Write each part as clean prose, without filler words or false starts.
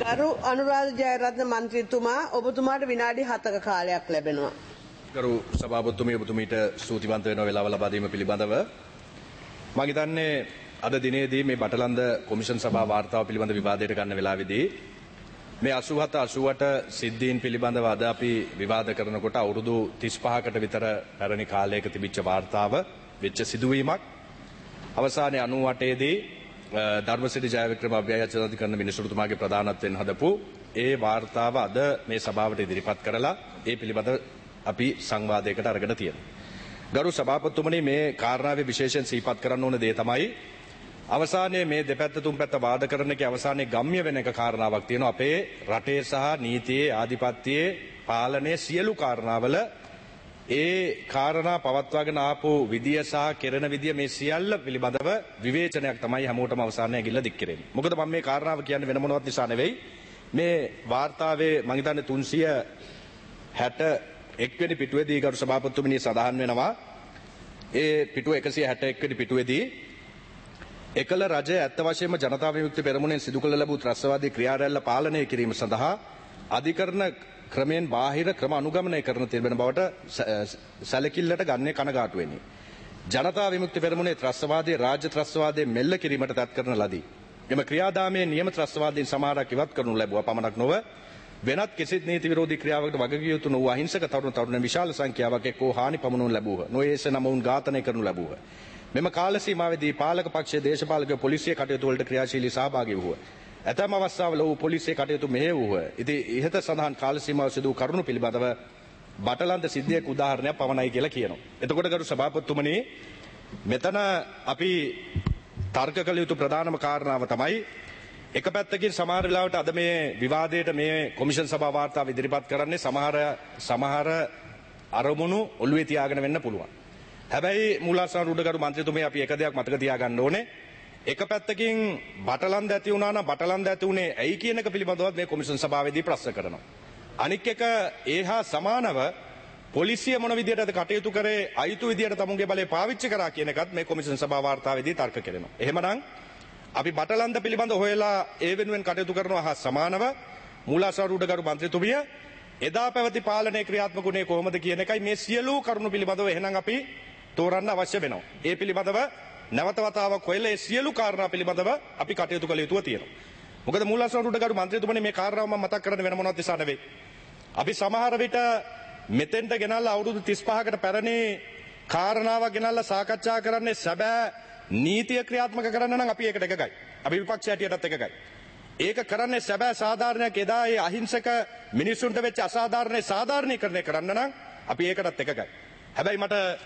අරු අනුරාධ ජයරත්න මන්ත්‍රීතුමා ඔබතුමාට විනාඩි 7ක කාලයක් ලැබෙනවා. ගරු සභාපතිතුමිය ඔබතුමීට ස්තුතිවන්ත වෙනවා වෙලාව ලබා දීම පිළිබඳව. මම හිතන්නේ අද දිනේදී මේ බටලන්ද කොමිෂන් සභා වාර්තාව පිළිබඳ විවාදයට ගන්න වෙලාවේදී මේ 87 88 සිද්ධීන් පිළිබඳව අද අපි විවාද කරනකොට අවුරුදු 35කට විතර පැරණි කාලයක තිබිච්ච වාර්තාව වෙච්ච සිදුවීමක්. අවසානයේ 98 දී ධර්මසිරි ජයවික්‍රම අභ්‍යයචනාධිකරණ මිනිසුරුතුමාගේ ප්‍රධානත්වයෙන් හදපු ඒ වාර්තාව අද මේ සභාවට ඉදිරිපත් කරලා ඒ පිළිබඳ අපි සංවාදයකට අරගෙන තියෙනවා. ගරු සභාපතිතුමනි මේ කාරණාවේ විශේෂයෙන් සිහිපත් කරන්න ඕන දේ තමයි අවසානයේ මේ දෙපැත්ත තුන් පැත්ත වාද කරන එකේ අවසානයේ ගම්ම්‍ය වෙන එක කාරණාවක් තියෙනවා. අපේ රටේ සහ නීතියේ ආධිපත්‍යයේ පාලනයේ සියලු කාරණාවල ඒ කාරණා පවත්වාගෙන ආපු විදිය සහ කෙරෙන විදිය මේ සියල්ල පිළිබඳව විවේචනයක් තමයි හැමෝටම අවසානයේ ගිල්ල දික් කෙරෙන්නේ. මොකද මම මේ කාරණාව කියන්නේ වෙන මොනවත් නිසා නෙවෙයි. මේ වාර්තාවේ මම හිතන්නේ 361 වෙනි පිටුවේදී ගරු සභාපතිතුමනි සඳහන් වෙනවා. ඒ පිටුව 161 වෙනි පිටුවේදී එකල රජය ඇත්ත වශයෙන්ම ජනතා විමුක්ති පෙරමුණෙන් සිදු කළ ලැබූ ත්‍රස්තවාදී ක්‍රියාරැල්ල පාලනය කිරීම සඳහා අධිකරණ ක්‍රමයෙන් බාහිර ක්‍රම අනුගමනය කරන තිබෙන බවට සැලකිල්ලට ගන්නේ කනගාටු වෙන්නේ. ජනතා විමුක්ති පෙරමුණේ ත්‍රස්තවාදයේ රාජ්‍ය ත්‍රස්තවාදයේ මෙල්ල කිරීමට තත් කරන ලදී. එම ක්‍රියාදාමයේ නියම ත්‍රස්තවාදීන් සමහරක් ඉවත් කරනු ලැබුවා පමණක් නොව වෙනත් කිසිත් නීති විරෝධී ක්‍රියාවකට වගකිය යුතු නොවූ අහිංසක තරුණ විශාල සංඛ්‍යාවක් එක්කෝ හානි පමුණුවනු ලැබුවා. නොයේස නමුන් ඝාතනය කරනු ලැබුවා. මෙම කාල සීමාවේදී පාලක පක්ෂයේ දේශපාලකයෝ පොලිසිය කටයුතු වලට ක්‍රියාශීලී සහභාගී වූවා. ඇතැම් අවස්ථාවල ඔහු පොලිසිය කටයුතු මෙහෙයවූහ. ඉතින් ඉහත සඳහන් කාල සීමාව සිදු කරුණු පිළිබඳව බටලන්ද සිද්ධියක උදාහරණයක් පමණයි කියලා කියනවා. එතකොට ගරු සභාපතිතුමනි මෙතන අපි තර්ක කළ යුතු ප්‍රධානම කාරණාව තමයි එක පැත්තකින් සමහර වෙලාවට අද මේ විවාදයට මේ කොමිෂන් සභා වාර්තාව ඉදිරිපත් කරන්නේ සමහර අරමුණු ඔළුවේ තියාගෙන වෙන්න පුළුවන්. හැබැයි මූලාසන උඩගරු මන්ත්‍රීතුමිය අපි එක දෙයක් මතක තියාගන්න ඕනේ. එක පැත්තකින් බටලන්ද ඇති වුණා නම් බටලන්ද ඇති උනේ ඇයි කියන එක පිළිබඳව මේ කොමිෂන් සභාවේදී ප්‍රශ්න කරනවා. අනික් එක ඒහා සමානව පොලිසිය මොන විදියටද කටයුතු කරේ අයිතු විදියට තමුන්ගේ බලය පාවිච්චි කරා කියන එකත් මේ කොමිෂන් සභා වාර්තාවේදී තර්ක කරනවා. එහෙමනම් අපි බටලන්ද පිළිබඳව හොයලා ඒ වෙනුවෙන් කටයුතු කරනවා හා සමානව මූලාසන උඩගරු මන්ත්‍රීතුමිය එදා පැවති පාලනයේ ක්‍රියාත්මක වුණේ කොහොමද කියන එකයි මේ සියලු කරුණු පිළිබඳව එහෙනම් අපි තෝරන්න අවශ්‍ය වෙනවා. ඒ පිළිබඳව නැවත වතාවක් හොයලා ඒ සියලු කාරණා පිළිබඳව අපි කටයුතු කළ යුතුව තියෙනවා. මොකද මූලාසන උඩගරු මන්ත්‍රීතුමනි මේ කාරණාව මම මතක් කරන්න වෙන මොනවත් නිසා නෙවෙයි. අපි සමහර විට මෙතෙන්ට ගෙනල්ලා අවුරුදු 35කට පැරණි කාරණාවක් ගෙනල්ලා සාකච්ඡා කරන්නේ සැබෑ නීතිය ක්‍රියාත්මක කරන්න නම් අපි ඒකට එකගයි. අපි විපක්ෂ හැටියටත් එකගයි. ඒක කරන්නේ සැබෑ සාධාරණයක් එදා ඒ අහිංසක මිනිසුන්ට වෙච්ච අසාධාරණේ සාධාරණීකරණය කරන්න නම් අපි ඒකටත් එකගයි. හැබැයි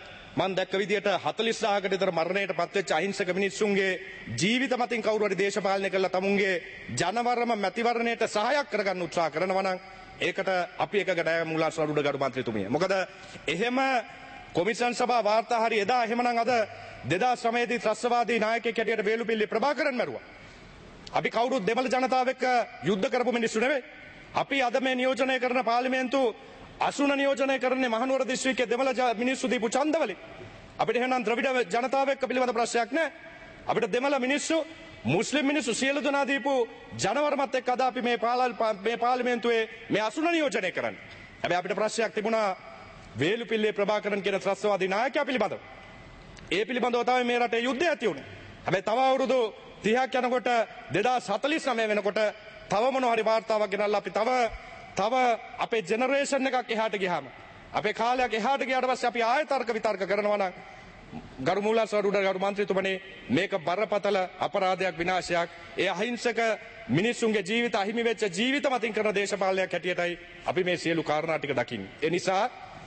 මම දැක්ක විදියට 40000කට විතර මරණයට පත්වෙච්ච අහිංසක මිනිස්සුන්ගේ ජීවිත මතින් කවුරු හරි දේශපාලනය කළා තමුන්ගේ ජනවරම මැතිවරණයට සහායක් කරගන්න උත්සාහ කරනවා නම් ඒකට අපි එකකට මූලාසන උඩගරු මන්ත්‍රීතුමිය. මොකද එහෙම කොමිෂන් සභා වාර්තා හරි එදා එහෙමනම් අද 2009 දී ත්‍රස්තවාදී නායකයෙක් හැටියට වේලුපිල්ලේ ප්‍රභාකරන් මැරුවා. අපි කවුරුත් දෙමළ ජනතාව එක්ක යුද්ධ කරපු මිනිස්සු නෙවෙයි. අපි අද මේ නියෝජනය කරන පාර්ලිමේන්තු අසුන නියෝජනය කරන්නේ මහනුවර දිස්ත්‍රික්කයේ දෙමළ මිනිස්සු දීපු ඡන්දවලින්. අපිට එහෙනම් ද්‍රවිඩ ජනතාව එක්ක පිළිබඳ ප්‍රශ්නයක් නැහැ. අපිට දෙමළ මිනිස්සු මුස්ලිම් මිනිස්සු සියලු දෙනා දීපු ජනවරමත් එක්ක අද අපි මේ පාර්ලිමේන්තුවේ මේ අසුන නියෝජනය කරන්නේ. හැබැයි අපිට ප්‍රශ්නයක් තිබුණා වේලුපිල්ලේ ප්‍රභාකරන් කියන ත්‍රස්තවාදී නායකයා පිළිබඳව. ඒ පිළිබඳව තමයි මේ රටේ යුද්ධය ඇති වුණේ. හැබැයි තව අවුරුදු 30ක් යනකොට 2049 වෙනකොට තව මොනවා හරි වාර්තාවක් ගෙනල්ලා අපි තව අපේ ජෙනරේෂන් එකක් එහාට ගියාම අපේ කාලයක් එහාට ගියාට පස්සේ අපි ආයෙ තර්ක විතර්ක කරනවා නම් ගරු මූලාසන උඩගරු මන්ත්‍රීතුමනි මේක බරපතල අපරාධයක් විනාශයක්. ඒ අහිංසක මිනිස්සුන්ගේ ජීවිත අහිමි වෙච්ච ජීවිත මතින් කරන දේශපාලනයක් හැටියටයි අපි මේ සියලු කාරණා ටික දකින්නේ. ඒ නිසා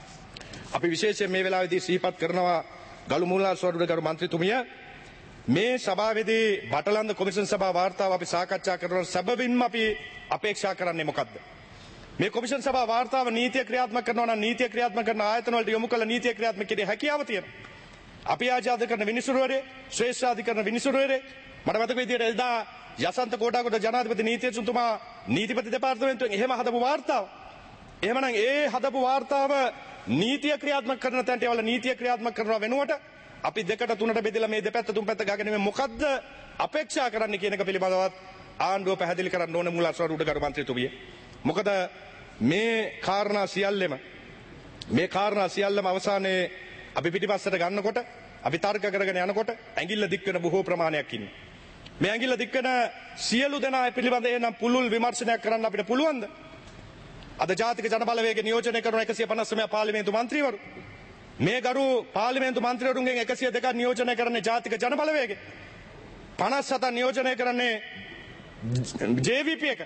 අපි විශේෂයෙන් මේ වෙලාවේදී සිහිපත් කරනවා ගරු මූලාසන උඩගරු මන්ත්‍රීතුමිය මේ සභාවේදී බටලන්ද කොමිෂන් සභා වාර්තාව අපි සාකච්ඡා කරන සැබවින්ම අපි අපේක්ෂා කරන්නේ මොකද්ද? මේ කොමිෂන් සභා වාර්තාව නීතිය ක්‍රියාත්මක කරනවා නම් නීතිය ක්‍රියාත්මක කරන ආයතන වලට යොමු කළ නීතිය ක්‍රියාත්මක කිරීමේ හැකියාව තියෙනවා. අපි ආජාද කරන විනිසුරුවරේ ශ්‍රේෂ්ඨාධිකරණ විනිසුරුවරේ මට මතක විදියට එදා යසන්ත කෝටාගොඩ ජනාධිපති නීතිඥතුමා නීතිපති දෙපාර්තමේන්තුවෙන් එහෙම හදපු වාර්තාව. එහෙමනම් ඒ හදපු වාර්තාව නීතිය ක්‍රියාත්මක කරන තැනට ඒවල නීතිය ක්‍රියාත්මක කරනවා වෙනුවට අපි දෙකට තුනට බෙදලා මේ දෙපැත්ත තුන් පැත්ත ගාගෙන මේ මොකද්ද අපේක්ෂා කරන්න කියන එක පිළිබඳවත් ආණ්ඩුව පැහැදිලි කරන්න ඕන මුලාස්වරුඩ ගරු මන්ත්‍රීතුමිය. මොකද මේ කාරණා සියල්ලම අවසානයේ අපි පිටිපස්සට ගන්නකොට අපි තර්ක කරගෙන යනකොට ඇඟිල්ල දික් වෙන බොහෝ ප්‍රමාණයක් ඉන්නේ. මේ ඇඟිල්ල දික් වෙන සියලු දෙනා පිළිබඳ එනම් පුළුල් විමර්ශනයක් කරන්න අපිට පුළුවන්ද? අද ජාතික ජනබලවේග නියෝජනය කරන 159 පාර්ලිමේන්තු මන්ත්‍රීවරු මේ ගරු පාර්ලිමේන්තු මන්ත්‍රීවරුන්ගෙන් 102ක් නියෝජනය කරන්නේ ජාතික ජනබලවේගය. 57ක් නියෝජනය කරන්නේ JVP එක.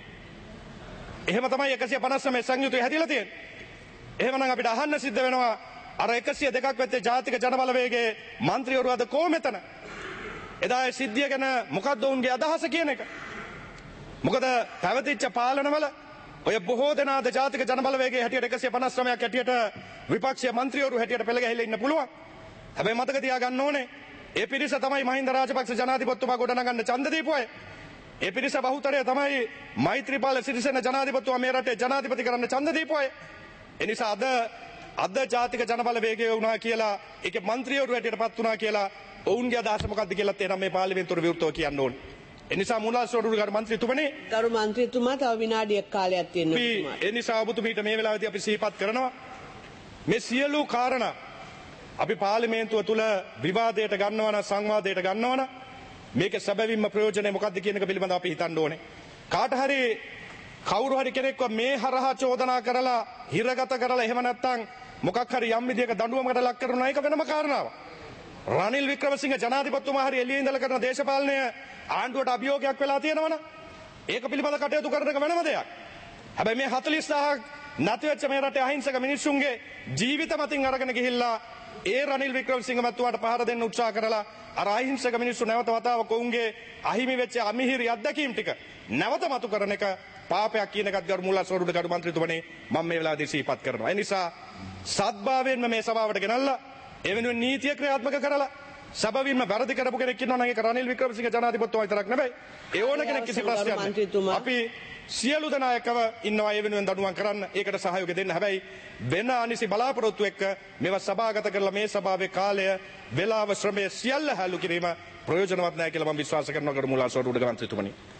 එහෙම තමයි 159 සංයුතය හැදිලා තියෙන්නේ. එහෙමනම් අපිට අහන්න සිද්ධ වෙනවා අර 102ක් වෙත්තේ ජාතික ජනබලවේගයේ මන්ත්‍රීවරු අද කොහොමෙතන? එදා ඒ සිද්ධිය ගැන මොකද්ද උන්ගේ අදහස කියන එක. මොකද පැවතිච්ච පාලනවල ඔය බොහෝ දෙනාද ජාතික ජනබලවේගයේ හැටියට 159ක් හැටියට විපක්ෂීය මන්ත්‍රීවරු හැටියට පෙළ ගැහිලා ඉන්න පුළුවන්. හැබැයි මතක තියාගන්න ඕනේ ඒ පිරිස තමයි මහින්ද රාජපක්ෂ ජනාධිපතිතුමා ගොඩනගන්න ඡන්ද දීපු අය. ඒ පිරිස බහුතරය තමයි මෛත්‍රීපාල සිරිසේන ජනාධිපතිතුමා මේ රටේ ජනාධිපති කරන්න ඡන්ද දීපු අය. ඒ නිසා අද ජාතික ජනබලවේගය වුණා කියලා ඒකේ මන්ත්‍රීවරු හැටියට පත් වුණා කියලා ඔවුන්ගේ අදහස මොකක්ද කියලා තේරෙන මේ පාර්ලිමේන්තුවේ විවෘතව කියන්න ඕනේ. ඒ නිසා මුලාස්වරුඩ ගරු මන්ත්‍රීතුමනි ගරු මන්ත්‍රීතුමා තව විනාඩියක් කාලයක් තියෙනවා. ඒ නිසා ඔබතුමීට මේ වෙලාවේදී අපි සිහිපත් කරනවා මේ සියලු කාරණා අපි පාර්ලිමේන්තුව තුල විවාදයට ගන්නවා නම් සංවාදයට ගන්නවා නම් මේක සැබවින්ම ප්‍රයෝජනේ මොකක්ද කියන එක පිළිබඳව අපි හිතන්න ඕනේ. කාට හරි කවුරු හරි කෙනෙක්ව මේ හරහා චෝදනා කරලා හිරගත කරලා එහෙම නැත්නම් මොකක් හරි යම් විදියක දඬුවමකට ලක් කරනවා ඒක වෙනම කාරණාවක්. රනිල් වික්‍රමසිංහ ජනාධිපතිතුමා හරි එළියේ ඉඳලා කරන දේශපාලනය ආණ්ඩුවට අභියෝගයක් වෙලා තියෙනවනම් ඒක පිළිබඳ කටයුතු කරන එක වෙනම දෙයක්. හැබැයි මේ 40000ක් නැති වෙච්ච මේ රටේ අහිංසක මිනිස්සුන්ගේ ජීවිත මතින් අරගෙන ගිහිල්ලා ඒ රනිල් වික්‍රමසිංහ මැතිතුමාට පහර දෙන්න උත්සාහ කරලා අර අහිංසක මිනිස්සු නැවත වතාවක ඔවුන්ගේ අහිමි වෙච්ච අමිහිරි අත්දැකීම් ටික නැවත මතු කරන එක පාපයක් කියන එකත් ගරු මුල්ලාස්වරුඩ ගරු මන්ත්‍රීතුමනි මම මේ වෙලාවේදී සිහිපත් කරනවා. ඒ නිසා සත්භාවයෙන්ම මේ සභාවට ගෙනල්ලා ඒ වෙනුවෙන් නීතිය ක්‍රියාත්මක කරලා සබවින්ම වැරදි කරපු කෙනෙක් ඉන්නවා නම් ඒක රනිල් වික්‍රමසිංහ ජනාධිපතිතුමා විතරක් නෙවෙයි ඒ ඕන කෙනෙක් කිසි ප්‍රශ්නයක් නැහැ. අපි සියලු දෙනා එක්කව ඉන්නවා ඒ වෙනුවෙන් දඬුවම් කරන්න ඒකට සහයෝගය දෙන්න. හැබැයි වෙන අනිසි බලාපොරොත්තු එක්ක මේවා සභාගත කරලා මේ සභාවේ කාලය වේලාව ශ්‍රමය සියල්ල හැලු කිරීම ප්‍රයෝජනවත් නැහැ කියලා මම විශ්වාස කරනවා ගරු මුල්ලාස්වරුඩ මන්ත්‍රීතුමනි.